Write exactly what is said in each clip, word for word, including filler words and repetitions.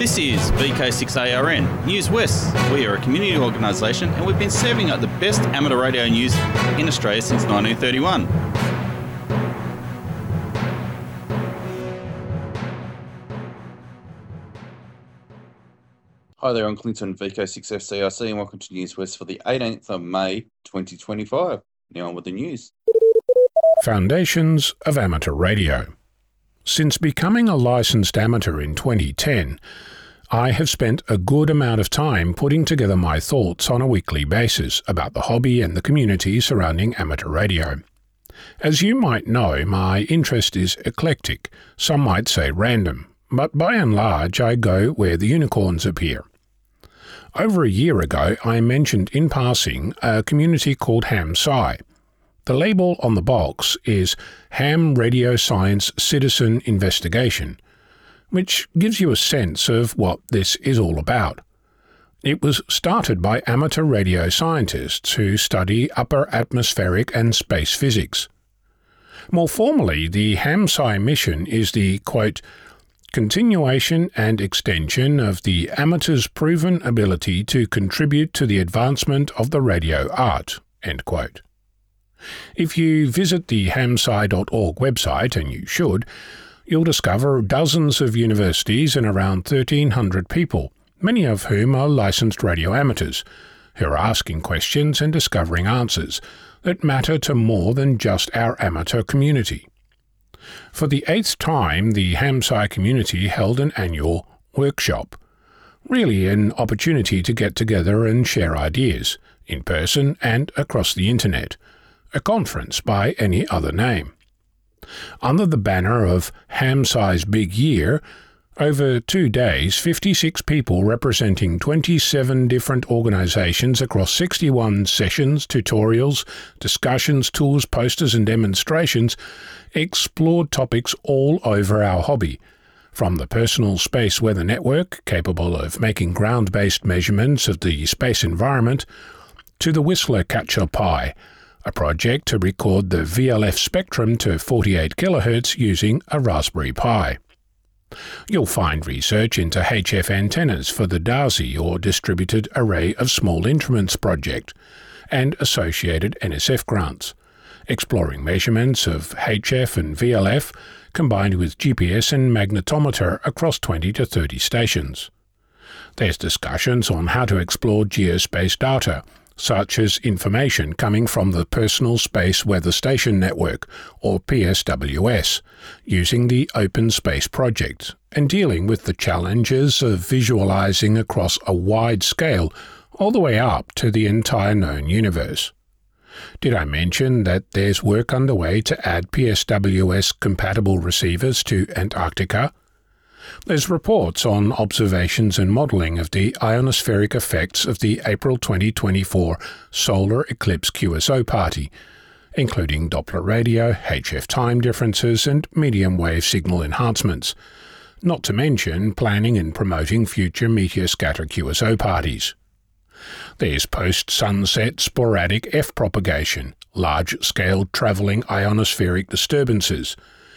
This is V K six A R N, News West. We are a community organisation and we've been serving up the best amateur radio news in Australia since nineteen thirty-one. Hi there, I'm Clinton, V K six F C R C, and welcome to News West for the eighteenth of May twenty twenty-five. Now on with the news. Foundations of Amateur Radio. Since becoming a licensed amateur in twenty ten, I have spent a good amount of time putting together my thoughts on a weekly basis about the hobby and the community surrounding amateur radio. As you might know, my interest is eclectic, some might say random, but by and large I go where the unicorns appear. Over a year ago I mentioned in passing a community called Ham Sci. The label on the box is Ham Radio Science Citizen Investigation, which gives you a sense of what this is all about. It was started by amateur radio scientists who study upper atmospheric and space physics. More formally, the Ham Sci mission is the, quote, continuation and extension of the amateur's proven ability to contribute to the advancement of the radio art, end quote. If you visit the ham sci dot org website, and you should, you'll discover dozens of universities and around thirteen hundred people, many of whom are licensed radio amateurs, who are asking questions and discovering answers that matter to more than just our amateur community. For the eighth time, the Ham Sci community held an annual workshop, really an opportunity to get together and share ideas, in person and across the internet, a conference by any other name. Under the banner of Ham Sci's Big Year, over two days, fifty-six people representing twenty-seven different organisations across sixty-one sessions, tutorials, discussions, tours, posters and demonstrations explored topics all over our hobby, from the Personal Space Weather Network, capable of making ground-based measurements of the space environment, to the Whistler Catcher Pi, a project to record the V L F spectrum to forty-eight kilohertz using a Raspberry Pi. You'll find research into H F antennas for the D A S I, or Distributed Array of Small Instruments project, and associated N S F grants, exploring measurements of H F and V L F combined with G P S and magnetometer across twenty to thirty stations. There's discussions on how to explore geospace data, such as information coming from the Personal Space Weather Station Network, or P S W S, using the Open Space Project, and dealing with the challenges of visualizing across a wide scale all the way up to the entire known universe. Did I mention that there's work underway to add P S W S-compatible receivers to Antarctica? There's reports on observations and modelling of the ionospheric effects of the April twenty twenty-four solar eclipse Q S O party, including Doppler radio, H F time differences and medium-wave signal enhancements, not to mention planning and promoting future meteor scatter Q S O parties. There's post-sunset sporadic F propagation, large-scale travelling ionospheric disturbances,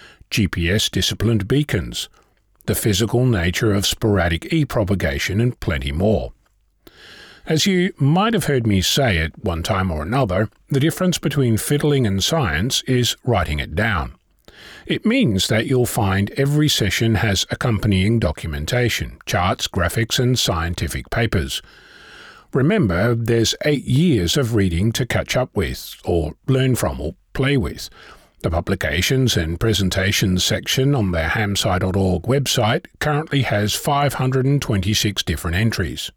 G P S-disciplined beacons, the physical nature of sporadic E propagation, and plenty more. As you might have heard me say at one time or another, the difference between fiddling and science is writing it down. It means that you'll find every session has accompanying documentation, charts, graphics and scientific papers. Remember, there's eight years of reading to catch up with, or learn from, or play with. The Publications and Presentations section on the ham sci dot org website currently has five hundred twenty-six different entries.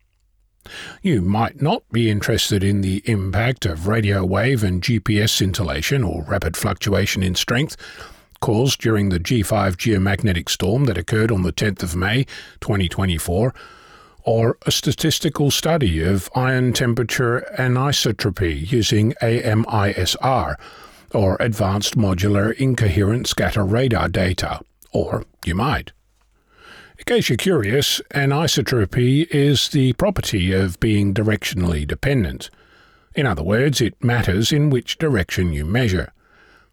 You might not be interested in the impact of radio wave and G P S scintillation, or rapid fluctuation in strength, caused during the G five geomagnetic storm that occurred on the tenth of May twenty twenty-four, or a statistical study of ion temperature anisotropy using A M I S R, or Advanced Modular Incoherent Scatter Radar data, or you might. In case you're curious, anisotropy is the property of being directionally dependent. In other words, it matters in which direction you measure.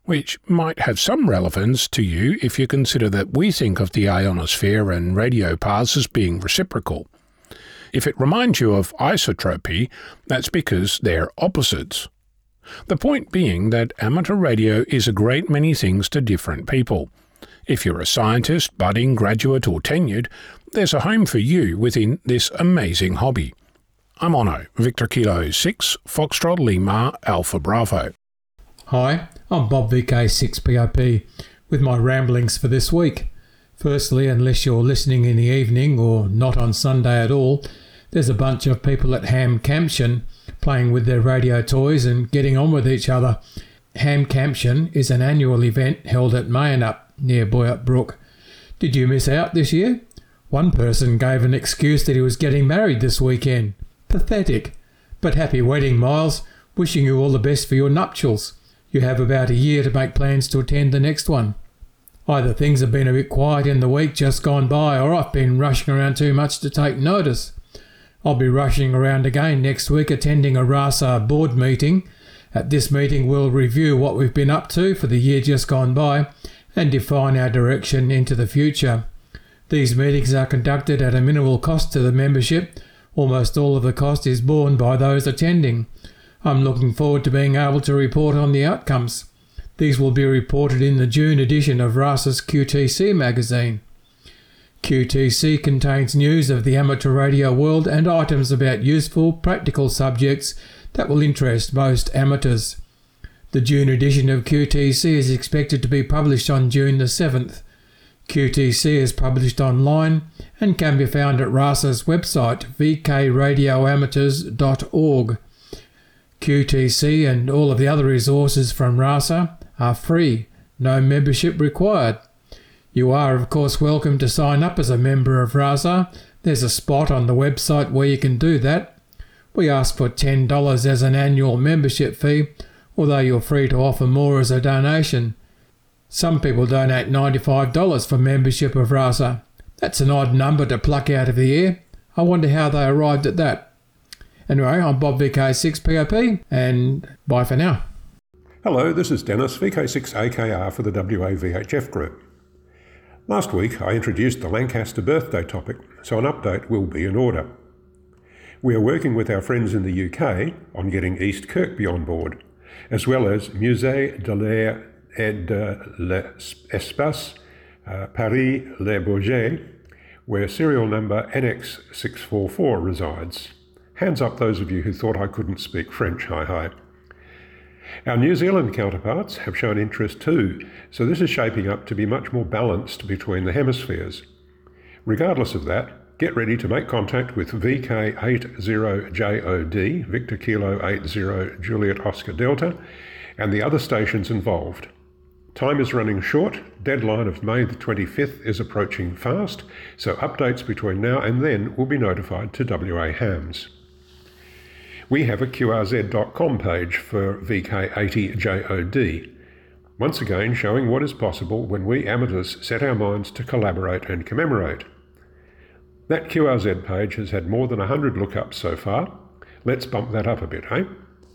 which might have some relevance to you if you consider that we think of the ionosphere and radio paths as being reciprocal. If it reminds you of isotropy, that's because they're opposites. The point being that amateur radio is a great many things to different people. If you're a scientist, budding, graduate or tenured, there's a home for you within this amazing hobby. I'm Onno, Victor Kilo six, Foxtrot Lima, Alpha Bravo. Hi, I'm Bob V K six P O P with my ramblings for this week. Firstly, unless you're listening in the evening or not on Sunday at all, there's a bunch of people at Ham Camption playing with their radio toys and getting on with each other. Ham Camption is an annual event held at Mayanup near Boyup Brook. Did you miss out this year? One person gave an excuse that he was getting married this weekend. Pathetic. But happy wedding, Miles. Wishing you all the best for your nuptials. You have about a year to make plans to attend the next one. Either things have been a bit quiet in the week just gone by, or I've been rushing around too much to take notice. I'll be rushing around again next week attending a RASA board meeting. At this meeting we'll review what we've been up to for the year just gone by and define our direction into the future. These meetings are conducted at a minimal cost to the membership. Almost all of the cost is borne by those attending. I'm looking forward to being able to report on the outcomes. These will be reported in the June edition of RASA's Q T C magazine. Q T C contains news of the amateur radio world and items about useful, practical subjects that will interest most amateurs. The June edition of Q T C is expected to be published on June the seventh. Q T C is published online and can be found at RASA's website v k radio amateurs dot org. Q T C and all of the other resources from RASA are free, no membership required. You are, of course, welcome to sign up as a member of RASA. There's a spot on the website where you can do that. We ask for ten dollars as an annual membership fee, although you're free to offer more as a donation. Some people donate ninety-five dollars for membership of RASA. That's an odd number to pluck out of the air. I wonder how they arrived at that. Anyway, I'm Bob V K six P O P, and bye for now. Hello, this is Dennis, V K six A K R for the W A V H F group. Last week I introduced the Lancaster birthday topic, so an update will be in order. We are working with our friends in the U K on getting East Kirkby on board, as well as Musée de l'Air et de l'Espace, uh, Paris Les Bourget, where serial number N X six four four resides. Hands up those of you who thought I couldn't speak French, hi hi. Our New Zealand counterparts have shown interest too, so this is shaping up to be much more balanced between the hemispheres. Regardless of that, get ready to make contact with V K eighty J O D, Victor Kilo eighty Juliet Oscar Delta, and the other stations involved. Time is running short, deadline of May the twenty-fifth is approaching fast, so updates between now and then will be notified to W A Hams. We have a Q R Z dot com page for V K eighty J O D, once again showing what is possible when we amateurs set our minds to collaborate and commemorate. That Q R Z page has had more than one hundred lookups so far. Let's bump that up a bit, eh?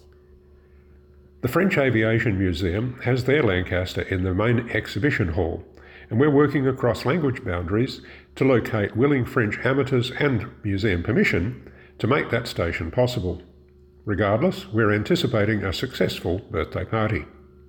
The French Aviation Museum has their Lancaster in the main exhibition hall, and we're working across language boundaries to locate willing French amateurs and museum permission to make that station possible. Regardless, we're anticipating a successful birthday party.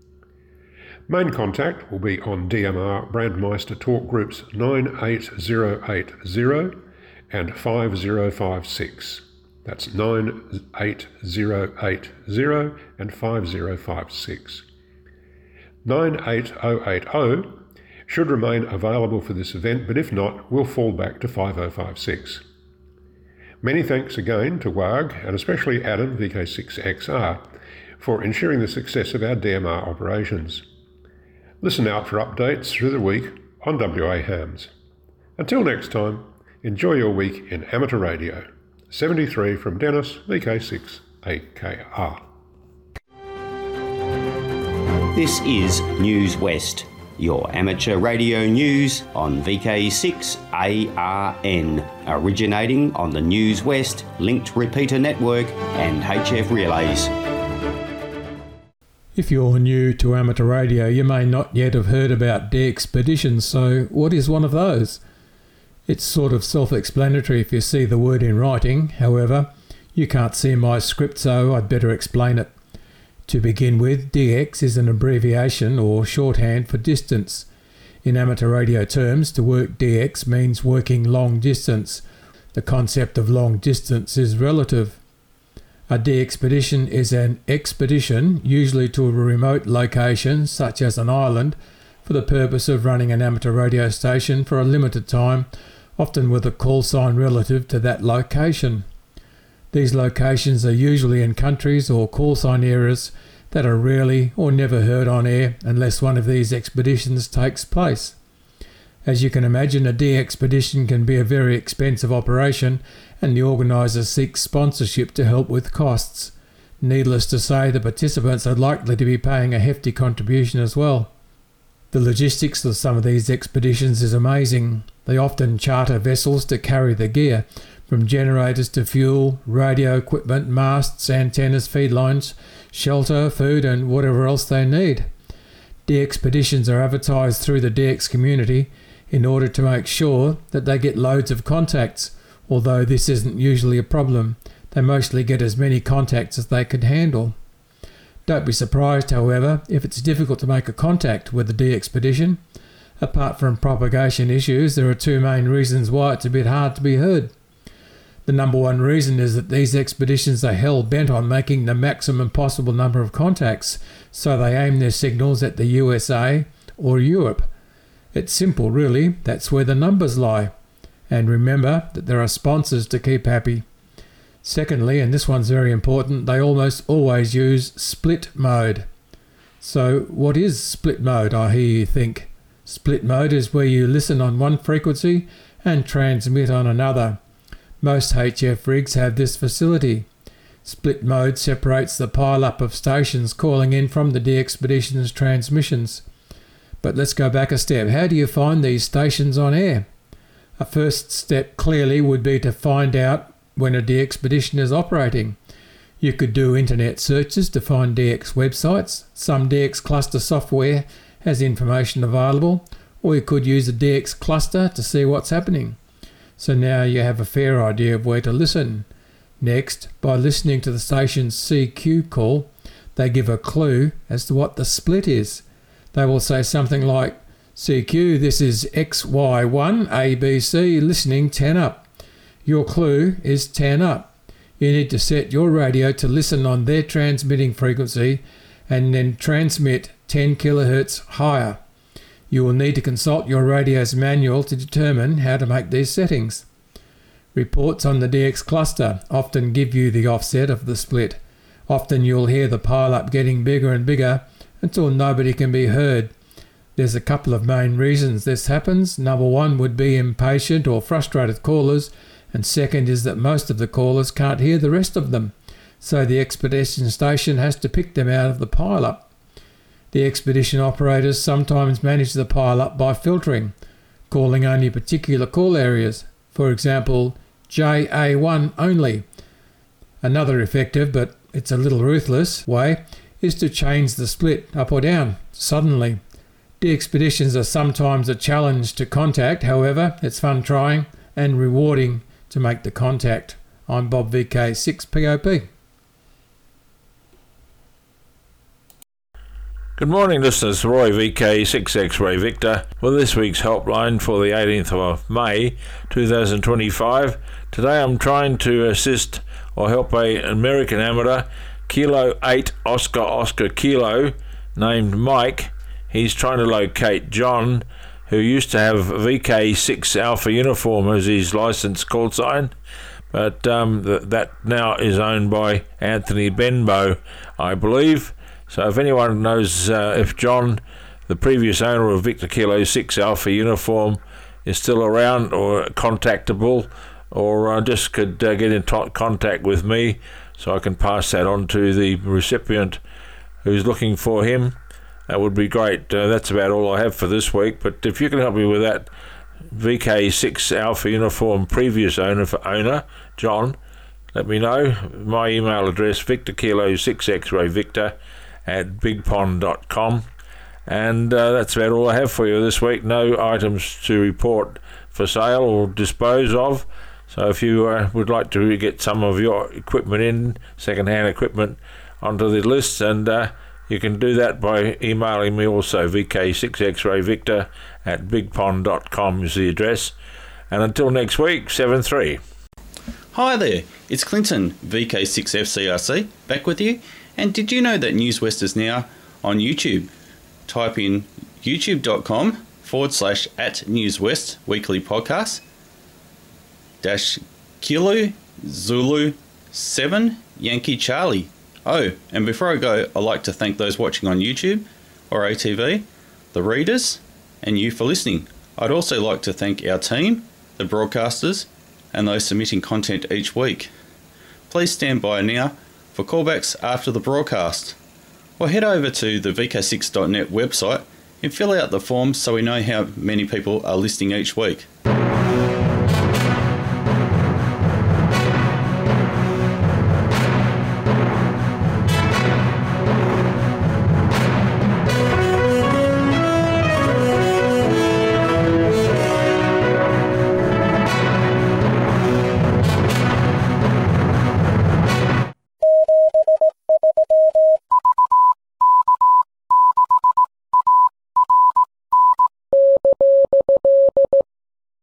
Main contact will be on D M R Brandmeister Talk Groups nine eight zero eight zero and five zero five six. That's nine eight zero eight zero and five zero five six. nine eight zero eight zero should remain available for this event, but if not, we'll fall back to five zero five six. Many thanks again to W A G and especially Adam, V K six X R, for ensuring the success of our D M R operations. Listen out for updates through the week on W A Hams. Until next time, enjoy your week in amateur radio. seventy-three from Dennis, V K six A K R. This is News West, your amateur radio news on V K six A R N, originating on the News West linked repeater network and H F relays. If you're new to amateur radio, you may not yet have heard about DXpeditions, so what is one of those? It's sort of self-explanatory if you see the word in writing. However, you can't see my script, so I'd better explain it. To begin with, D X is an abbreviation or shorthand for distance. In amateur radio terms, to work D X means working long distance. The concept of long distance is relative. A DXpedition is an expedition, usually to a remote location, such as an island, for the purpose of running an amateur radio station for a limited time, often with a call sign relative to that location. These locations are usually in countries or call sign areas that are rarely or never heard on air unless one of these expeditions takes place. As you can imagine, a DXpedition can be a very expensive operation, and the organiser seeks sponsorship to help with costs. Needless to say, the participants are likely to be paying a hefty contribution as well. The logistics of some of these expeditions is amazing. They often charter vessels to carry the gear, from generators to fuel, radio equipment, masts, antennas, feed lines, shelter, food and whatever else they need. DXpeditions are advertised through the D X community in order to make sure that they get loads of contacts. Although this isn't usually a problem, they mostly get as many contacts as they can handle. Don't be surprised, however, if it's difficult to make a contact with a DXpedition. Apart from propagation issues, there are two main reasons why it's a bit hard to be heard. The number one reason is that these expeditions are hell-bent on making the maximum possible number of contacts, so they aim their signals at the U S A or Europe. It's simple, really. That's where the numbers lie. And remember that there are sponsors to keep happy. Secondly, and this one's very important, they almost always use split mode. So what is split mode, I hear you think? Split mode is where you listen on one frequency and transmit on another. Most H F rigs have this facility. Split mode separates the pile-up of stations calling in from the DXpedition's transmissions. But let's go back a step. How do you find these stations on air? A first step clearly would be to find out when a DXpedition is operating. You could do internet searches to find D X websites. Some D X cluster software has information available, or you could use a D X cluster to see what's happening. So now you have a fair idea of where to listen. Next, by listening to the station's C Q call, they give a clue as to what the split is. They will say something like, C Q, this is X Y one A B C listening ten up. Your clue is ten up. You need to set your radio to listen on their transmitting frequency and then transmit ten kilohertz higher. You will need to consult your radio's manual to determine how to make these settings. Reports on the D X cluster often give you the offset of the split. Often you'll hear the pile-up getting bigger and bigger until nobody can be heard. There's a couple of main reasons this happens. Number one would be impatient or frustrated callers, and second is that most of the callers can't hear the rest of them, so the expedition station has to pick them out of the pile-up. The expedition operators sometimes manage the pile-up by filtering, calling only particular call areas, for example, J A one only. Another effective, but it's a little ruthless, way is to change the split up or down suddenly. DXpeditions are sometimes a challenge to contact, however, it's fun trying and rewarding to make the contact. I'm Bob V K six P O P. Good morning, listeners. Roy V K six X-Ray Victor with this week's helpline for the eighteenth of May two thousand twenty-five. Today I'm trying to assist or help an American amateur, Kilo eight Oscar Oscar Kilo, named Mike. He's trying to locate John, who used to have V K six Alpha Uniform as his license call sign, but um, th- that now is owned by Anthony Benbow, I believe. So if anyone knows uh, if John, the previous owner of Victor Kilo six Alpha Uniform, is still around or contactable, or uh, just could uh, get in t- contact with me so I can pass that on to the recipient who's looking for him, that would be great. Uh, that's about all I have for this week, but if you can help me with that, V K six Alpha Uniform previous owner for owner, John, let me know. My email address, Victor Kilo six X-Ray Victor at big pond dot com. And uh, that's about all I have for you this week. No items to report for sale or dispose of. So if you uh, would like to get some of your equipment in, second-hand equipment, onto the list, and uh, you can do that by emailing me also. V K six X Ray Victor at big pond dot com is the address. And until next week, seven three. Hi there, it's Clinton, V K six F C R C, back with you. And did you know that News West is now on YouTube? Type in youtube.com forward slash at News West weekly podcast dash Kilo Zulu seven Yankee Charlie. Oh, and before I go, I'd like to thank those watching on YouTube or A T V, the readers, and you for listening. I'd also like to thank our team, the broadcasters, and those submitting content each week. Please stand by now for callbacks after the broadcast, or head over to the V K six dot net website and fill out the forms so we know how many people are listening each week.